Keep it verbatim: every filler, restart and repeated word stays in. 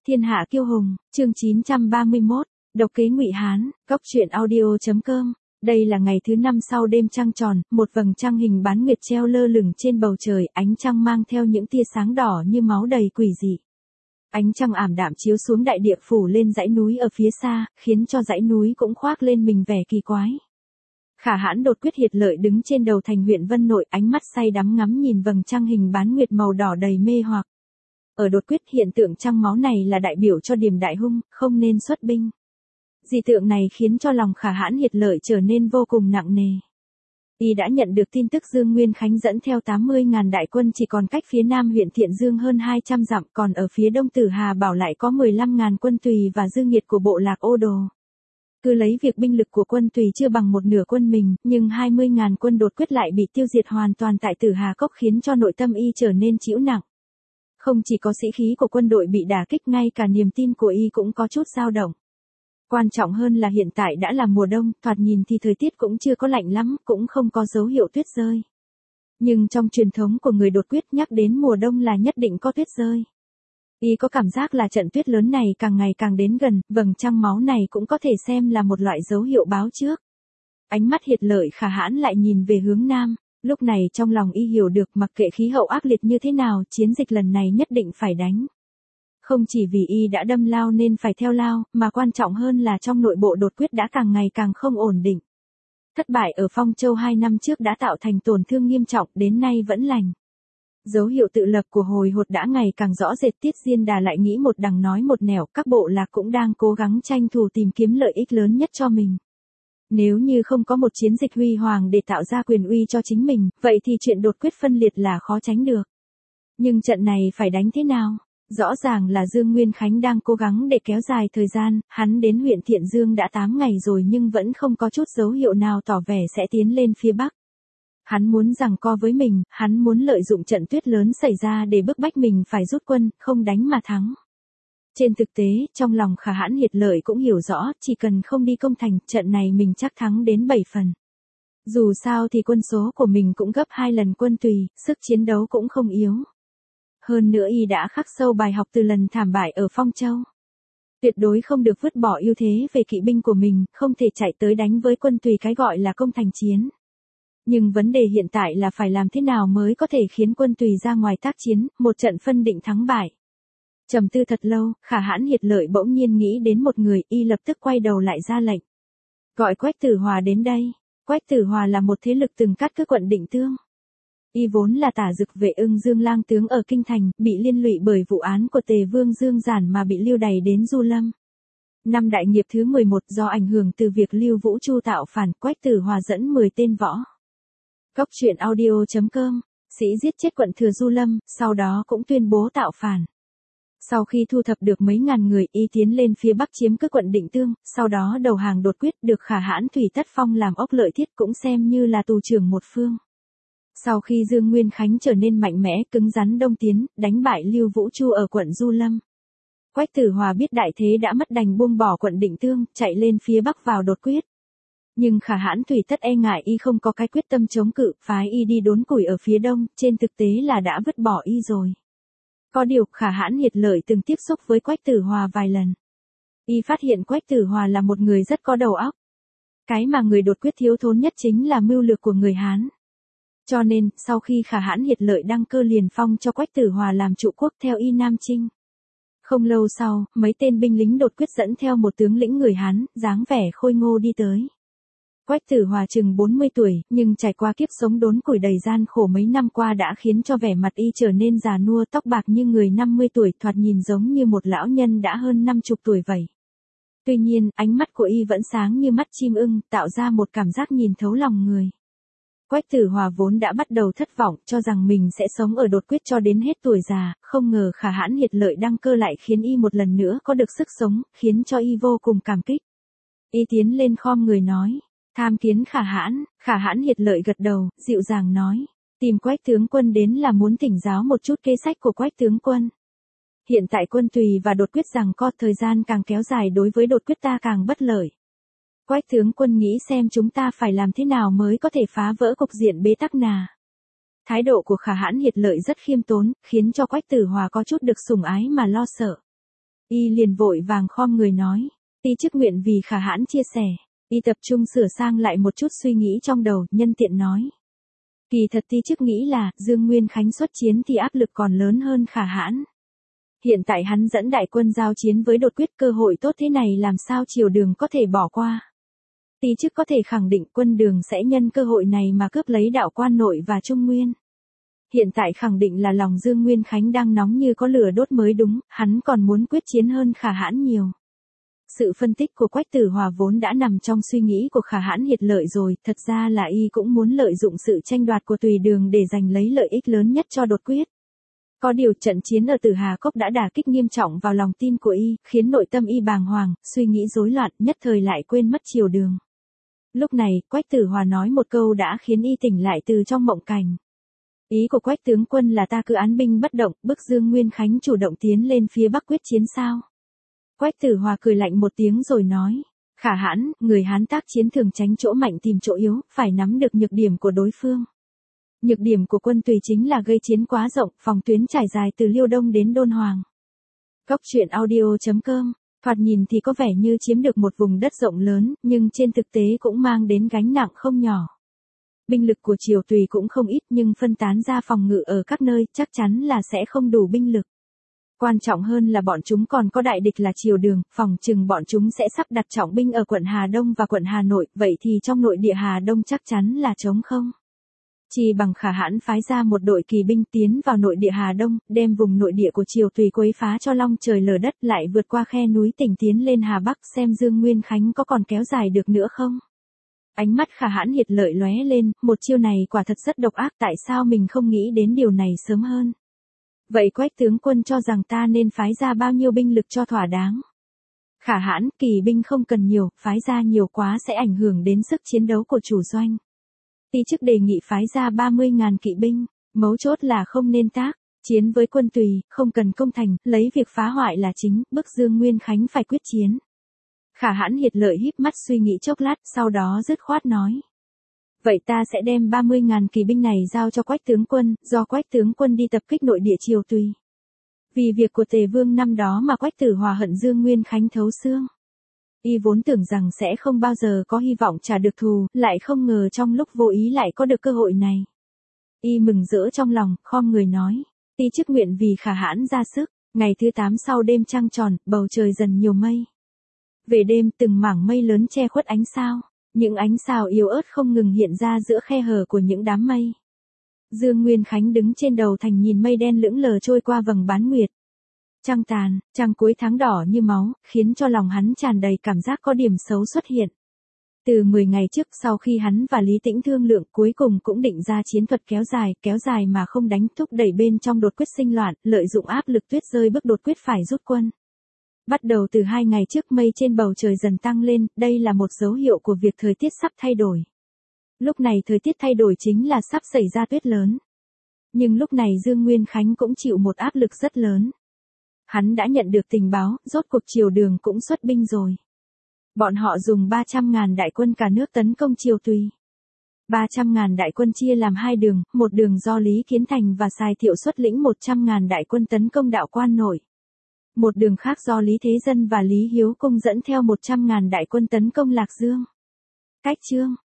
Thiên hạ kiêu hùng, chương chín trăm ba mươi mốt, độc kế Ngụy Hán, góc truyện audio.com. Đây là ngày thứ năm sau đêm trăng tròn, một vầng trăng hình bán nguyệt treo lơ lửng trên bầu trời, ánh trăng mang theo những tia sáng đỏ như máu đầy quỷ dị. Ánh trăng ảm đạm chiếu xuống đại địa phủ lên dãy núi ở phía xa, khiến cho dãy núi cũng khoác lên mình vẻ kỳ quái. Khả Hãn đột quyết hiệt lợi đứng trên đầu thành huyện Vân Nội, ánh mắt say đắm ngắm nhìn vầng trăng hình bán nguyệt màu đỏ đầy mê hoặc. Ở đột quyết hiện tượng trăng máu này là đại biểu cho điềm đại hung, không nên xuất binh. Dị tượng này khiến cho lòng Khả Hãn hiệt lợi trở nên vô cùng nặng nề. Y đã nhận được tin tức Dương Nguyên Khánh dẫn theo tám mươi ngàn đại quân chỉ còn cách phía nam huyện Thiện Dương hơn hai trăm dặm, còn ở phía đông Tử Hà Bảo lại có mười lăm ngàn quân Tùy và dư nghiệt của bộ lạc Ô Đồ. Cứ lấy việc binh lực của quân Tùy chưa bằng một nửa quân mình, nhưng hai mươi ngàn quân đột quyết lại bị tiêu diệt hoàn toàn tại Tử Hà Cốc, khiến cho nội tâm y trở nên trĩu nặng. Không chỉ có sĩ khí của quân đội bị đả kích, ngay cả niềm tin của y cũng có chút dao động. Quan trọng hơn là hiện tại đã là mùa đông, thoạt nhìn thì thời tiết cũng chưa có lạnh lắm, cũng không có dấu hiệu tuyết rơi. Nhưng trong truyền thống của người đột quyết, nhắc đến mùa đông là nhất định có tuyết rơi. Y có cảm giác là trận tuyết lớn này càng ngày càng đến gần, vầng trăng máu này cũng có thể xem là một loại dấu hiệu báo trước. Ánh mắt hiệt lợi Khả Hãn lại nhìn về hướng nam. Lúc này trong lòng y hiểu được, mặc kệ khí hậu ác liệt như thế nào, chiến dịch lần này nhất định phải đánh. Không chỉ vì y đã đâm lao nên phải theo lao, mà quan trọng hơn là trong nội bộ đột quyết đã càng ngày càng không ổn định. Thất bại ở Phong Châu hai năm trước đã tạo thành tổn thương nghiêm trọng, đến nay vẫn lành. Dấu hiệu tự lập của hồi hột đã ngày càng rõ rệt. Tiết Diên Đà lại nghĩ một đằng nói một nẻo, các bộ lạc cũng đang cố gắng tranh thủ tìm kiếm lợi ích lớn nhất cho mình. Nếu như không có một chiến dịch huy hoàng để tạo ra quyền uy cho chính mình, vậy thì chuyện đột quyết phân liệt là khó tránh được. Nhưng trận này phải đánh thế nào? Rõ ràng là Dương Nguyên Khánh đang cố gắng để kéo dài thời gian, hắn đến huyện Thiện Dương đã tám ngày rồi nhưng vẫn không có chút dấu hiệu nào tỏ vẻ sẽ tiến lên phía Bắc. Hắn muốn giằng co với mình, hắn muốn lợi dụng trận tuyết lớn xảy ra để bức bách mình phải rút quân, không đánh mà thắng. Trên thực tế, trong lòng Khả Hãn hiệt lợi cũng hiểu rõ, chỉ cần không đi công thành, trận này mình chắc thắng đến bảy phần. Dù sao thì quân số của mình cũng gấp hai lần quân Tùy, sức chiến đấu cũng không yếu. Hơn nữa y đã khắc sâu bài học từ lần thảm bại ở Phong Châu. Tuyệt đối không được vứt bỏ ưu thế về kỵ binh của mình, không thể chạy tới đánh với quân Tùy cái gọi là công thành chiến. Nhưng vấn đề hiện tại là phải làm thế nào mới có thể khiến quân Tùy ra ngoài tác chiến, một trận phân định thắng bại. Trầm tư thật lâu, Khả Hãn hiệt lợi bỗng nhiên nghĩ đến một người, y lập tức quay đầu lại ra lệnh. Gọi Quách Tử Hòa đến đây. Quách Tử Hòa là một thế lực từng cắt cứ quận Định Tương. Y vốn là tả dực vệ Ưng Dương lang tướng ở Kinh Thành, bị liên lụy bởi vụ án của Tề Vương Dương Giản mà bị lưu đày đến Du Lâm. Năm đại nghiệp thứ mười một, do ảnh hưởng từ việc Lưu Vũ Chu tạo phản, Quách Tử Hòa dẫn mười tên võ. Góc truyện audio.com, sĩ giết chết quận thừa Du Lâm, sau đó cũng tuyên bố tạo phản. Sau khi thu thập được mấy ngàn người, y tiến lên phía Bắc chiếm cứ quận Định Tương, sau đó đầu hàng đột quyết, được Khả Hãn Thủy Tất phong làm ốc lợi thiết, cũng xem như là tù trưởng một phương. Sau khi Dương Nguyên Khánh trở nên mạnh mẽ, cứng rắn đông tiến, đánh bại Lưu Vũ Chu ở quận Du Lâm. Quách Tử Hòa biết đại thế đã mất đành buông bỏ quận Định Tương, chạy lên phía Bắc vào đột quyết. Nhưng Khả Hãn Thủy Tất e ngại y không có cái quyết tâm chống cự, phái y đi đốn củi ở phía đông, trên thực tế là đã vứt bỏ y rồi. Có điều, Khả Hãn hiệt lợi từng tiếp xúc với Quách Tử Hòa vài lần. Y phát hiện Quách Tử Hòa là một người rất có đầu óc. Cái mà người đột quyết thiếu thốn nhất chính là mưu lược của người Hán. Cho nên, sau khi Khả Hãn hiệt lợi đăng cơ liền phong cho Quách Tử Hòa làm trụ quốc theo y Nam Chinh. Không lâu sau, mấy tên binh lính đột quyết dẫn theo một tướng lĩnh người Hán, dáng vẻ khôi ngô đi tới. Quách Tử Hòa chừng bốn mươi tuổi, nhưng trải qua kiếp sống đốn củi đầy gian khổ mấy năm qua đã khiến cho vẻ mặt y trở nên già nua, tóc bạc như người năm mươi tuổi, thoạt nhìn giống như một lão nhân đã hơn năm mươi tuổi vậy. Tuy nhiên, ánh mắt của y vẫn sáng như mắt chim ưng, tạo ra một cảm giác nhìn thấu lòng người. Quách Tử Hòa vốn đã bắt đầu thất vọng, cho rằng mình sẽ sống ở đột quyết cho đến hết tuổi già, không ngờ Khả Hãn hiệt lợi đăng cơ lại khiến y một lần nữa có được sức sống, khiến cho y vô cùng cảm kích. Y tiến lên khom người nói. Tham kiến Khả Hãn. Khả Hãn hiệt lợi gật đầu, dịu dàng nói. Tìm Quách tướng quân đến là muốn thỉnh giáo một chút kế sách của Quách tướng quân. Hiện tại quân Tùy và đột quyết rằng co, thời gian càng kéo dài đối với đột quyết ta càng bất lợi. Quách tướng quân nghĩ xem chúng ta phải làm thế nào mới có thể phá vỡ cục diện bế tắc nà. Thái độ của Khả Hãn hiệt lợi rất khiêm tốn, khiến cho Quách Tử Hòa có chút được sủng ái mà lo sợ. Y liền vội vàng khom người nói. Ti chức nguyện vì Khả Hãn chia sẻ. Y tập trung sửa sang lại một chút suy nghĩ trong đầu, nhân tiện nói. Kỳ thật ti chức nghĩ là, Dương Nguyên Khánh xuất chiến thì áp lực còn lớn hơn Khả Hãn. Hiện tại hắn dẫn đại quân giao chiến với đột quyết, cơ hội tốt thế này làm sao Triều Đường có thể bỏ qua. Ti chức có thể khẳng định quân Đường sẽ nhân cơ hội này mà cướp lấy đạo quan nội và Trung Nguyên. Hiện tại khẳng định là lòng Dương Nguyên Khánh đang nóng như có lửa đốt mới đúng, hắn còn muốn quyết chiến hơn Khả Hãn nhiều. Sự phân tích của Quách Tử Hòa vốn đã nằm trong suy nghĩ của Khả Hãn Hiệt lợi rồi, thật ra là y cũng muốn lợi dụng sự tranh đoạt của Tùy Đường để giành lấy lợi ích lớn nhất cho đột quyết. Có điều trận chiến ở Tử Hà Cốc đã đả kích nghiêm trọng vào lòng tin của y, khiến nội tâm y bàng hoàng, suy nghĩ rối loạn, nhất thời lại quên mất Triều Đường. Lúc này, Quách Tử Hòa nói một câu đã khiến y tỉnh lại từ trong mộng cảnh. Ý của Quách tướng quân là ta cứ án binh bất động, bức Dương Nguyên Khánh chủ động tiến lên phía Bắc quyết chiến sao? Quách Tử Hòa cười lạnh một tiếng rồi nói. Khả Hãn, người Hán tác chiến thường tránh chỗ mạnh tìm chỗ yếu, phải nắm được nhược điểm của đối phương. Nhược điểm của quân Tùy chính là gây chiến quá rộng, phòng tuyến trải dài từ Liêu Đông đến Đôn Hoàng. Cốc truyện audio chấm com, thoạt nhìn thì có vẻ như chiếm được một vùng đất rộng lớn, nhưng trên thực tế cũng mang đến gánh nặng không nhỏ. Binh lực của Triều Tùy cũng không ít nhưng phân tán ra phòng ngự ở các nơi chắc chắn là sẽ không đủ binh lực. Quan trọng hơn là bọn chúng còn có đại địch là Triều Đường, phòng chừng bọn chúng sẽ sắp đặt trọng binh ở quận Hà Đông và quận Hà Nội, vậy thì trong nội địa Hà Đông chắc chắn là trống không. Chỉ bằng Khả Hãn phái ra một đội kỳ binh tiến vào nội địa Hà Đông, đem vùng nội địa của Triều Tùy quấy phá cho long trời lở đất, lại vượt qua khe núi tỉnh tiến lên Hà Bắc, xem Dương Nguyên Khánh có còn kéo dài được nữa không. Ánh mắt Khả Hãn Hiệt lợi lóe lên, một chiêu này quả thật rất độc ác, tại sao mình không nghĩ đến điều này sớm hơn. Vậy Quách tướng quân cho rằng ta nên phái ra bao nhiêu binh lực cho thỏa đáng? Khả Hãn, kỳ binh không cần nhiều, phái ra nhiều quá sẽ ảnh hưởng đến sức chiến đấu của chủ doanh. Ti chức đề nghị phái ra ba mươi nghìn kỵ binh, mấu chốt là không nên tác chiến với quân Tùy, không cần công thành, lấy việc phá hoại là chính, bức Dương Nguyên Khánh phải quyết chiến. Khả Hãn Hiệt lợi híp mắt suy nghĩ chốc lát, sau đó dứt khoát nói. Vậy ta sẽ đem ba mươi nghìn kỳ binh này giao cho Quách tướng quân, do Quách tướng quân đi tập kích nội địa Triều Tùy. Vì việc của Tề Vương năm đó mà Quách Tử Hòa hận Dương Nguyên Khánh thấu xương. Y vốn tưởng rằng sẽ không bao giờ có hy vọng trả được thù, lại không ngờ trong lúc vô ý lại có được cơ hội này. Y mừng rỡ trong lòng, khom người nói. Ti chức nguyện vì Khả Hãn ra sức. Ngày thứ tám sau đêm trăng tròn, bầu trời dần nhiều mây. Về đêm từng mảng mây lớn che khuất ánh sao. Những ánh sao yếu ớt không ngừng hiện ra giữa khe hở của những đám mây. Dương Nguyên Khánh đứng trên đầu thành nhìn mây đen lững lờ trôi qua vầng bán nguyệt. Trăng tàn, trăng cuối tháng đỏ như máu, khiến cho lòng hắn tràn đầy cảm giác có điểm xấu xuất hiện. Từ mười ngày trước sau khi hắn và Lý Tĩnh thương lượng cuối cùng cũng định ra chiến thuật kéo dài, kéo dài mà không đánh, thúc đẩy bên trong đột quyết sinh loạn, lợi dụng áp lực tuyết rơi bức đột quyết phải rút quân. Bắt đầu từ hai ngày trước mây trên bầu trời dần tăng lên, đây là một dấu hiệu của việc thời tiết sắp thay đổi. Lúc này thời tiết thay đổi chính là sắp xảy ra tuyết lớn. Nhưng lúc này Dương Nguyên Khánh cũng chịu một áp lực rất lớn. Hắn đã nhận được tình báo, rốt cuộc Triều Đường cũng xuất binh rồi. Bọn họ dùng ba trăm nghìn đại quân cả nước tấn công Triều Tùy. ba trăm nghìn đại quân chia làm hai đường, một đường do Lý Kiến Thành và Sài Thiệu xuất lĩnh một trăm nghìn đại quân tấn công đạo quan nội. Một đường khác do Lý Thế Dân và Lý Hiếu Cung dẫn theo một trăm nghìn đại quân tấn công Lạc Dương. Cách chương